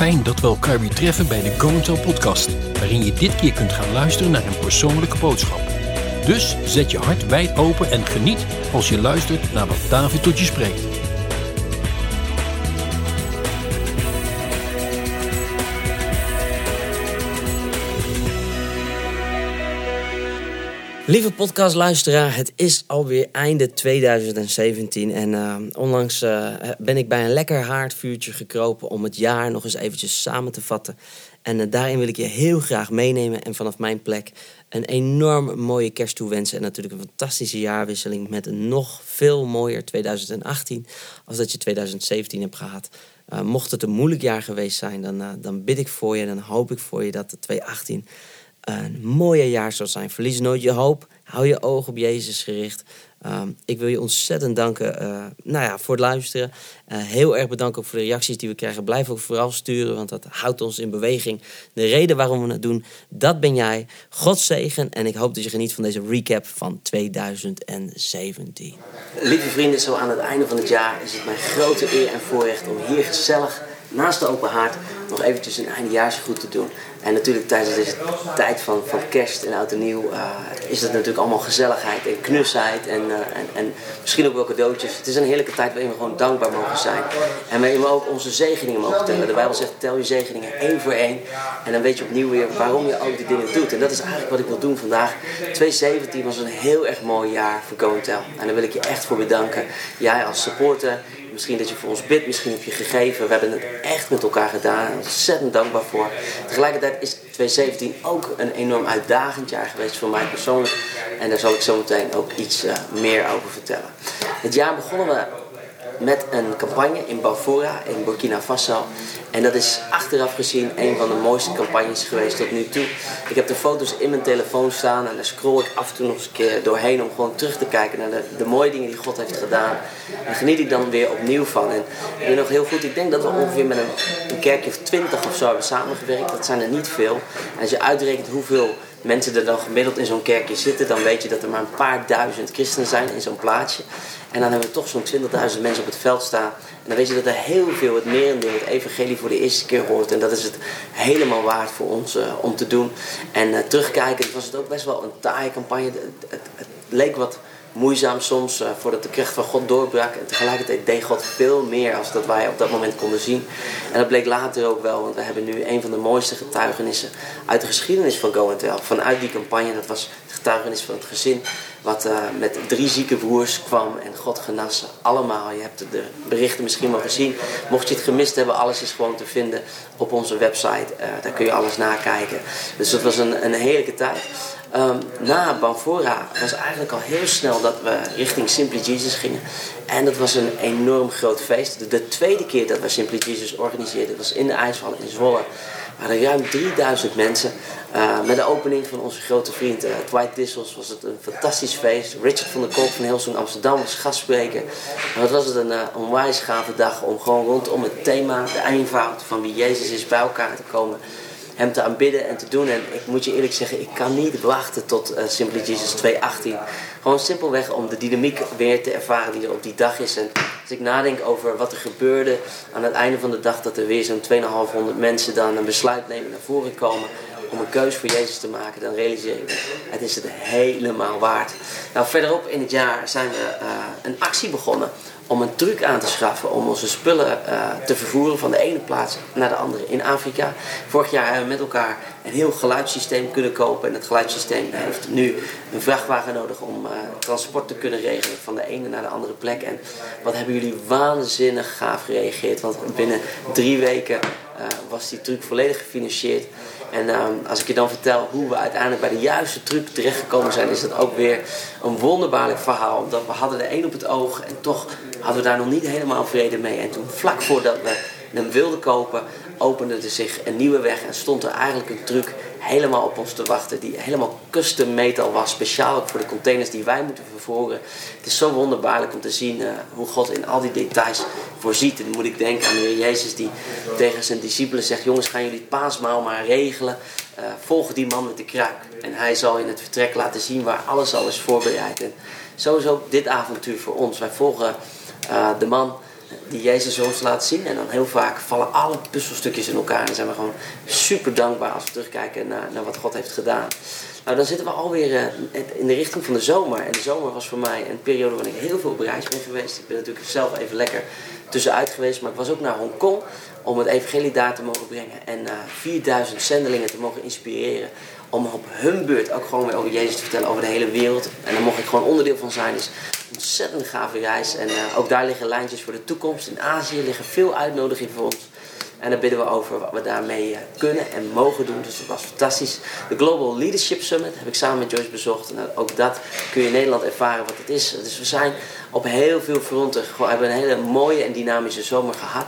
Fijn dat we elkaar weer treffen bij de Go and Tell podcast, waarin je dit keer kunt gaan luisteren naar een persoonlijke boodschap. Dus zet je hart wijd open en geniet als je luistert naar wat David tot je spreekt. Lieve podcastluisteraar, het is alweer einde 2017 en onlangs ben ik bij een lekker haardvuurtje gekropen om het jaar nog eens eventjes samen te vatten. En daarin wil ik je heel graag meenemen en vanaf mijn plek een enorm mooie kerst toewensen. En natuurlijk een fantastische jaarwisseling met een nog veel mooier 2018 als dat je 2017 hebt gehad. Mocht het een moeilijk jaar geweest zijn, dan bid ik voor je en dan hoop ik voor je dat de 2018 een mooie jaar zal zijn. Verlies nooit je hoop. Hou je ogen op Jezus gericht. Ik wil je ontzettend danken voor het luisteren. Heel erg bedanken ook voor de reacties die we krijgen. Blijf ook vooral sturen, want dat houdt ons in beweging. De reden waarom we het doen, dat ben jij. God zegen en ik hoop dat je geniet van deze recap van 2017. Lieve vrienden, zo aan het einde van het jaar is het mijn grote eer en voorrecht om hier gezellig naast de open haard nog eventjes een eindejaarsgroet te doen. En natuurlijk tijdens deze tijd van kerst en oud en nieuw is het natuurlijk allemaal gezelligheid en knusheid en misschien ook wel cadeautjes. Het is een heerlijke tijd waarin we gewoon dankbaar mogen zijn. En waarin we ook onze zegeningen mogen tellen. De Bijbel zegt, tel je zegeningen één voor één. En dan weet je opnieuw weer waarom je ook die dingen doet. En dat is eigenlijk wat ik wil doen vandaag. 2017 was een heel erg mooi jaar voor Go and Tell. En daar wil ik je echt voor bedanken. Jij als supporter. Misschien dat je voor ons bidt, misschien heb je gegeven. We hebben het echt met elkaar gedaan. Ontzettend dankbaar voor. Tegelijkertijd is 2017 ook een enorm uitdagend jaar geweest voor mij persoonlijk. En daar zal ik zo meteen ook iets meer over vertellen. Het jaar begonnen we met een campagne in Bafora in Burkina Faso. En dat is achteraf gezien een van de mooiste campagnes geweest tot nu toe. Ik heb de foto's in mijn telefoon staan en daar scroll ik af en toe nog eens een keer doorheen om gewoon terug te kijken naar de mooie dingen die God heeft gedaan. En geniet ik dan weer opnieuw van. En ik weet nog heel goed, ik denk dat we ongeveer met een kerkje of 20 of zo hebben samengewerkt. Dat zijn er niet veel. En als je uitrekent hoeveel mensen er dan gemiddeld in zo'n kerkje zitten, dan weet je dat er maar een paar duizend christenen zijn in zo'n plaatsje. En dan hebben we toch zo'n 20.000 mensen op het veld staan. En dan weet je dat er heel veel, het merendeel, het evangelie voor de eerste keer hoort. En dat is het helemaal waard voor ons om te doen. En terugkijkend was het ook best wel een taaie campagne. Het leek wat moeizaam soms voordat de kracht van God doorbrak. En tegelijkertijd deed God veel meer als dat wij op dat moment konden zien. En dat bleek later ook wel, want we hebben nu een van de mooiste getuigenissen uit de geschiedenis van Go and Tell. Vanuit die campagne, dat was het getuigenis van het gezin wat met 3 zieke broers kwam en God genas ze allemaal. Je hebt de berichten misschien wel gezien. Mocht je het gemist hebben, alles is gewoon te vinden op onze website. Daar kun je alles nakijken. Dus dat was een heerlijke tijd. Na Bafora was eigenlijk al heel snel dat we richting Simply Jesus gingen. En dat was een enorm groot feest. De tweede keer dat we Simply Jesus organiseerden was in de IJsval in Zwolle. Er waren ruim 3000 mensen. Met de opening van onze grote vriend Dwight Dissels was het een fantastisch feest. Richard van der Kolk van Hillsong Amsterdam was gastspreker. Maar wat was het een onwijs gave dag om gewoon rondom het thema, de eenvoud van wie Jezus is, bij elkaar te komen. Hem te aanbidden en te doen. En ik moet je eerlijk zeggen, ik kan niet wachten tot Simply Jesus 2018. Gewoon simpelweg om de dynamiek weer te ervaren die er op die dag is. En als ik nadenk over wat er gebeurde aan het einde van de dag, dat er weer zo'n 2500 mensen dan een besluit nemen naar voren komen om een keus voor Jezus te maken, dan realiseer ik, het is het helemaal waard. Nou, verderop in het jaar zijn we een actie begonnen om een truck aan te schaffen om onze spullen te vervoeren van de ene plaats naar de andere in Afrika. Vorig jaar hebben we met elkaar een heel geluidssysteem kunnen kopen. En het geluidssysteem heeft nu een vrachtwagen nodig om transport te kunnen regelen van de ene naar de andere plek. En wat hebben jullie waanzinnig gaaf gereageerd. Want binnen 3 weken was die truck volledig gefinancierd. En als ik je dan vertel hoe we uiteindelijk bij de juiste truc terechtgekomen zijn, is dat ook weer een wonderbaarlijk verhaal. Omdat we hadden er 1 op het oog en toch hadden we daar nog niet helemaal vrede mee. En toen vlak voordat we hem wilden kopen, opende er zich een nieuwe weg en stond er eigenlijk een truck helemaal op ons te wachten. Die helemaal custom made al was, speciaal ook voor de containers die wij moeten vervoeren. Het is zo wonderbaarlijk om te zien hoe God in al die details voorziet. En dan moet ik denken aan de Heer Jezus die tegen zijn discipelen zegt: jongens, gaan jullie het paasmaal maar regelen. Volg die man met de kruik. En hij zal in het vertrek laten zien waar alles al is voorbereid. En zo is ook dit avontuur voor ons. Wij volgen de man die Jezus ons laat zien. En dan heel vaak vallen alle puzzelstukjes in elkaar. En dan zijn we gewoon super dankbaar als we terugkijken naar wat God heeft gedaan. Nou, dan zitten we alweer in de richting van de zomer. En de zomer was voor mij een periode waarin ik heel veel op reis ben geweest. Ik ben natuurlijk zelf even lekker tussenuit geweest. Maar ik was ook naar Hongkong om het evangelie daar te mogen brengen. En 4000 zendelingen te mogen inspireren. Om op hun beurt ook gewoon weer over Jezus te vertellen over de hele wereld. En daar mocht ik gewoon onderdeel van zijn. Dus een ontzettend gave reis. En ook daar liggen lijntjes voor de toekomst. In Azië liggen veel uitnodigingen voor ons. En daar bidden we over wat we daarmee kunnen en mogen doen. Dus dat was fantastisch. De Global Leadership Summit heb ik samen met Joyce bezocht. En ook dat kun je in Nederland ervaren wat het is. Dus we zijn op heel veel fronten. We hebben een hele mooie en dynamische zomer gehad.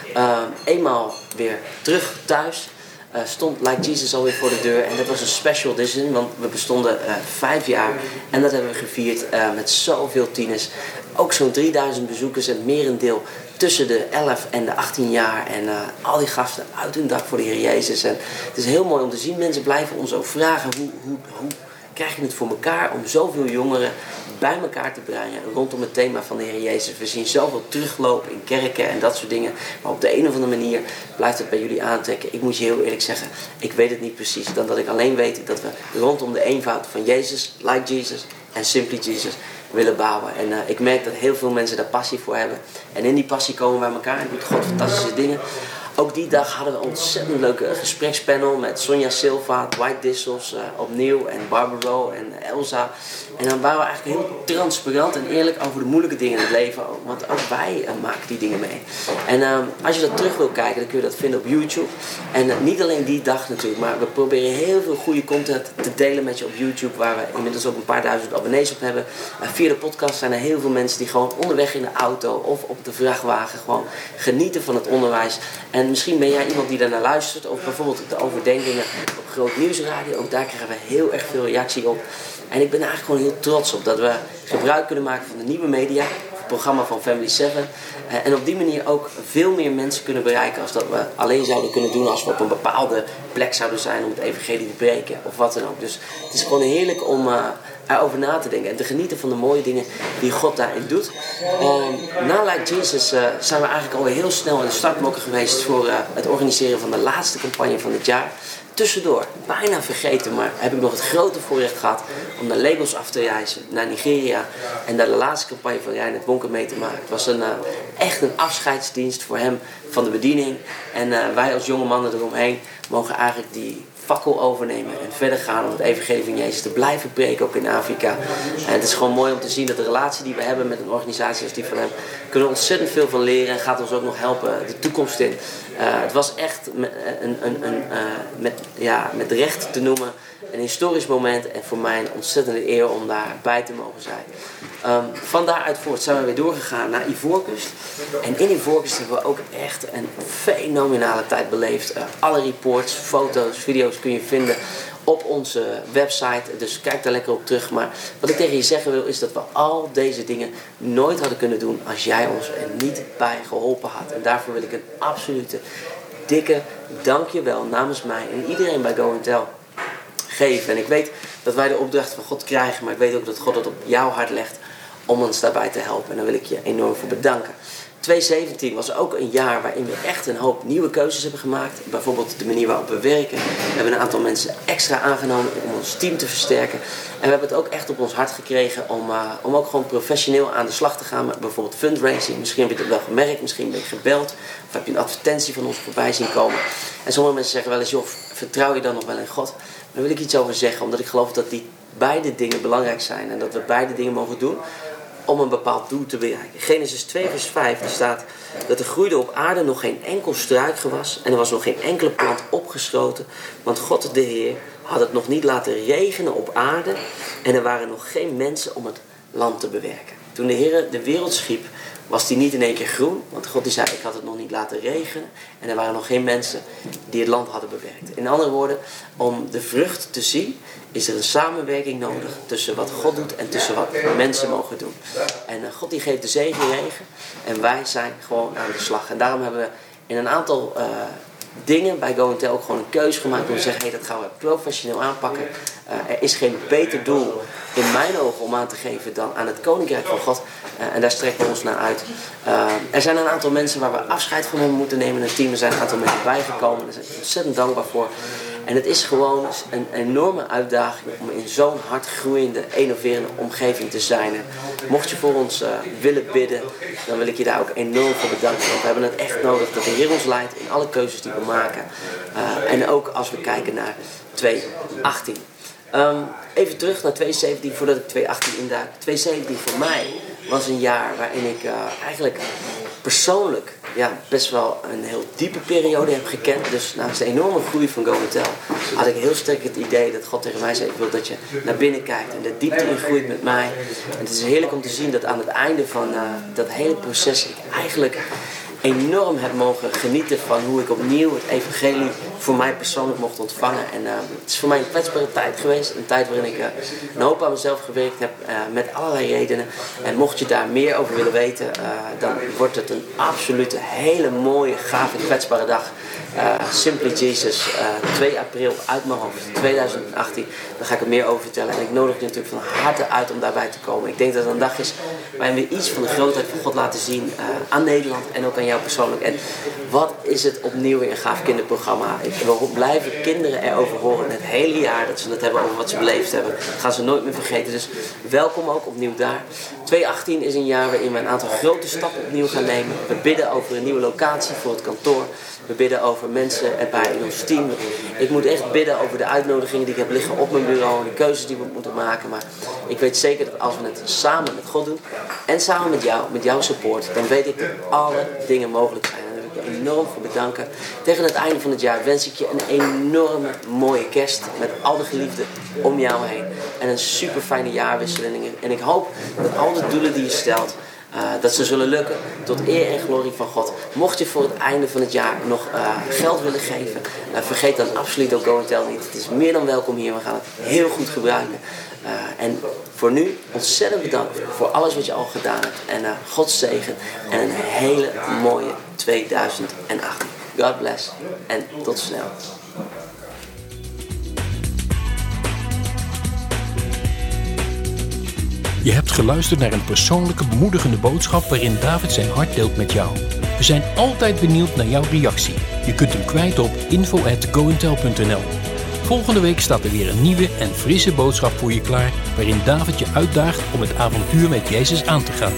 Eenmaal weer terug thuis. Stond Like Jesus alweer voor de deur. En dat was een special edition, want we bestonden 5 jaar. En dat hebben we gevierd met zoveel tieners. Ook zo'n 3000 bezoekers en het merendeel tussen de 11 en de 18 jaar. En al die gasten uit hun dak voor de Heer Jezus. En het is heel mooi om te zien. Mensen blijven ons ook vragen, hoe krijg je het voor elkaar om zoveel jongeren bij elkaar te brengen rondom het thema van de Heer Jezus. We zien zoveel teruglopen in kerken en dat soort dingen. Maar op de een of andere manier blijft het bij jullie aantrekken. Ik moet je heel eerlijk zeggen, ik weet het niet precies. Dan dat ik alleen weet dat we rondom de eenvoud van Jezus, Like Jesus en Simply Jesus willen bouwen. En ik merk dat heel veel mensen daar passie voor hebben. En in die passie komen we bij elkaar en doet God fantastische dingen. Ook die dag hadden we een ontzettend leuke gesprekspanel met Sonja Silva, Dwight Dissels opnieuw en Barbara en Elsa. En dan waren we eigenlijk heel transparant en eerlijk over de moeilijke dingen in het leven. Want ook wij maken die dingen mee. En als je dat terug wil kijken, dan kun je dat vinden op YouTube. En niet alleen die dag natuurlijk, maar we proberen heel veel goede content te delen met je op YouTube. Waar we inmiddels ook een paar duizend abonnees op hebben. Via de podcast zijn er heel veel mensen die gewoon onderweg in de auto of op de vrachtwagen gewoon genieten van het onderwijs. En misschien ben jij iemand die daarnaar luistert. Of bijvoorbeeld de overdenkingen op Groot Nieuwsradio. Ook daar krijgen we heel erg veel reactie op. En ik ben er eigenlijk gewoon heel trots op dat we gebruik kunnen maken van de nieuwe media. Het programma van Family 7. En op die manier ook veel meer mensen kunnen bereiken als dat we alleen zouden kunnen doen als we op een bepaalde plek zouden zijn om het evangelie te breken. Of wat dan ook. Dus het is gewoon heerlijk om erover na te denken en te genieten van de mooie dingen die God daarin doet. Na Like Jesus zijn we eigenlijk alweer heel snel in de startblokken geweest voor het organiseren van de laatste campagne van dit jaar. Tussendoor, bijna vergeten, maar heb ik nog het grote voorrecht gehad om naar Lagos af te reizen, naar Nigeria en daar de laatste campagne van Reinhard Bonke mee te maken. Het was echt een afscheidsdienst voor hem van de bediening. En wij als jonge mannen eromheen mogen eigenlijk die fakkel overnemen en verder gaan om het evangelie van Jezus te blijven preken, ook in Afrika. En het is gewoon mooi om te zien dat de relatie die we hebben met een organisatie als die van hem, kunnen we ontzettend veel van leren en gaat ons ook nog helpen de toekomst in. Het was echt met recht te noemen een historisch moment en voor mij een ontzettende eer om daarbij te mogen zijn. Van daaruit voort zijn we weer doorgegaan naar Ivoorkust. En in Ivoorkust hebben we ook echt een fenomenale tijd beleefd. Alle reports, foto's, video's kun je vinden op onze website. Dus kijk daar lekker op terug. Maar wat ik tegen je zeggen wil is dat we al deze dingen nooit hadden kunnen doen als jij ons er niet bij geholpen had. En daarvoor wil ik een absolute dikke dankjewel namens mij en iedereen bij Go Tell geven. En ik weet dat wij de opdracht van God krijgen, maar ik weet ook dat God het op jouw hart legt om ons daarbij te helpen. En daar wil ik je enorm voor bedanken. 2017 was ook een jaar waarin we echt een hoop nieuwe keuzes hebben gemaakt. Bijvoorbeeld de manier waarop we werken. We hebben een aantal mensen extra aangenomen om ons team te versterken. En we hebben het ook echt op ons hart gekregen om ook gewoon professioneel aan de slag te gaan met bijvoorbeeld fundraising. Misschien heb je het wel gemerkt, misschien ben je gebeld. Of heb je een advertentie van ons voorbij zien komen. En sommige mensen zeggen wel eens, joh, vertrouw je dan nog wel in God? Daar wil ik iets over zeggen, omdat ik geloof dat die beide dingen belangrijk zijn. En dat we beide dingen mogen doen om een bepaald doel te bereiken. Genesis 2 vers 5 staat dat er groeide op aarde nog geen enkel struikgewas en er was nog geen enkele plant opgeschoten, want God de Heer had het nog niet laten regenen op aarde en er waren nog geen mensen om het land te bewerken. Toen de Heer de wereld schiep, was die niet in één keer groen, want God die zei, ik had het nog niet laten regenen en er waren nog geen mensen die het land hadden bewerkt. In andere woorden, om de vrucht te zien, is er een samenwerking nodig tussen wat God doet en tussen wat mensen mogen doen. En God die geeft de zegenregen en wij zijn gewoon aan de slag. En daarom hebben we in een aantal dingen bij Go & Tell ook gewoon een keuze gemaakt om te zeggen, dat gaan we professioneel aanpakken. Er is geen beter doel in mijn ogen om aan te geven dan aan het Koninkrijk van God. En daar strekken we ons naar uit. Er zijn een aantal mensen waar we afscheid van hebben moeten nemen in het team. Er zijn een aantal mensen bijgekomen. Daar zijn we ontzettend dankbaar voor. En het is gewoon een enorme uitdaging om in zo'n hard groeiende, innoverende omgeving te zijn. En mocht je voor ons willen bidden, dan wil ik je daar ook enorm voor bedanken. Want we hebben het echt nodig dat de Heer ons leidt in alle keuzes die we maken. En ook als we kijken naar 2018. Even terug naar 2017, voordat ik 2018 induik. 2017 voor mij was een jaar waarin ik eigenlijk persoonlijk best wel een heel diepe periode heb gekend. Dus naast de enorme groei van Go & Tell had ik heel sterk het idee dat God tegen mij zei, ik wil dat je naar binnen kijkt en de diepte ingroeit met mij. En het is heerlijk om te zien dat aan het einde van dat hele proces ik eigenlijk enorm heb mogen genieten van hoe ik opnieuw het evangelie voor mij persoonlijk mocht ontvangen. En het is voor mij een kwetsbare tijd geweest. Een tijd waarin ik een hoop aan mezelf gewerkt heb met allerlei redenen. En mocht je daar meer over willen weten, dan wordt het een absolute hele mooie, gave, kwetsbare dag. Simply Jesus, 2 april uit mijn hoofd, 2018. Daar ga ik er meer over vertellen. En ik nodig je natuurlijk van harte uit om daarbij te komen. Ik denk dat het een dag is waarin we iets van de grootheid van God laten zien aan Nederland en ook aan jou persoonlijk. En wat is het opnieuw weer een gaaf kinderprogramma. We blijven kinderen erover horen het hele jaar dat ze het hebben over wat ze beleefd hebben. Dat gaan ze nooit meer vergeten. Dus welkom ook opnieuw daar. 2018 is een jaar waarin we een aantal grote stappen opnieuw gaan nemen. We bidden over een nieuwe locatie voor het kantoor. We bidden over mensen erbij in ons team. Ik moet echt bidden over de uitnodigingen die ik heb liggen op mijn bureau en de keuzes die we moeten maken. Maar ik weet zeker dat als we het samen met God doen en samen met jouw support, dan weet ik dat alle dingen mogelijk zijn. En daar wil ik je enorm voor bedanken. Tegen het einde van het jaar wens ik je een enorme mooie kerst met al de geliefden om jou heen. En een super fijne jaarwisseling. En ik hoop dat al de doelen die je stelt, dat ze zullen lukken tot eer en glorie van God. Mocht je voor het einde van het jaar nog geld willen geven, vergeet dan absoluut ook Go & Tell niet. Het is meer dan welkom hier. We gaan het heel goed gebruiken. En voor nu ontzettend bedankt voor alles wat je al gedaan hebt. En Gods zegen en een hele mooie 2018. God bless en tot snel. Je hebt geluisterd naar een persoonlijke bemoedigende boodschap waarin David zijn hart deelt met jou. We zijn altijd benieuwd naar jouw reactie. Je kunt hem kwijt op info@goandtell.nl. Volgende week staat er weer een nieuwe en frisse boodschap voor je klaar waarin David je uitdaagt om het avontuur met Jezus aan te gaan.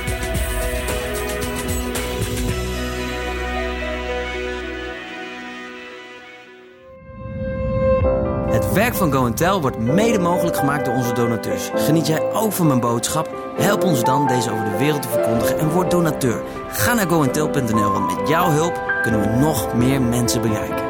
Het werk van Go & Tell wordt mede mogelijk gemaakt door onze donateurs. Geniet jij ook van mijn boodschap? Help ons dan deze over de wereld te verkondigen en word donateur. Ga naar goandtell.nl, want met jouw hulp kunnen we nog meer mensen bereiken.